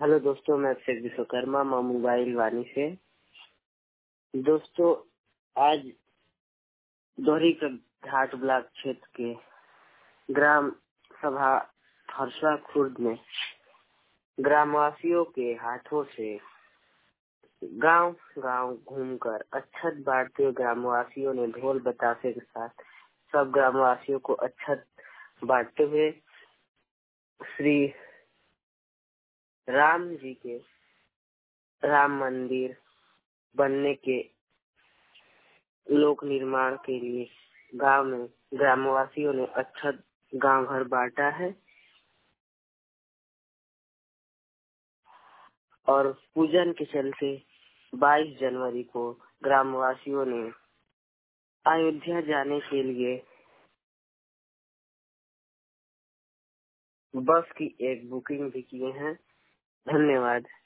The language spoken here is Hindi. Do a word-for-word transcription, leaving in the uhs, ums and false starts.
हेलो दोस्तों, मैं अभिषेक विश्वकर्मा माँ मोबाइल वाणी से। दोस्तों, आज दोहरी का घाट ब्लॉक क्षेत्र के ग्राम सभा हर्षा खुर्द में ग्रामवासियों के हाथों से गांव गांव घूमकर अक्षत बांटते हुए ग्रामवासियों ने ढोल बतासे के साथ सब ग्रामवासियों को अक्षत बांटते हुए श्री राम जी के राम मंदिर बनने के लोक निर्माण के लिए गांव में ग्रामवासियों ने अक्षत गांव घर बांटा है और पूजन के चलते बाईस जनवरी को ग्रामवासियों ने अयोध्या जाने के लिए बस की एक बुकिंग भी किए हैं। धन्यवाद।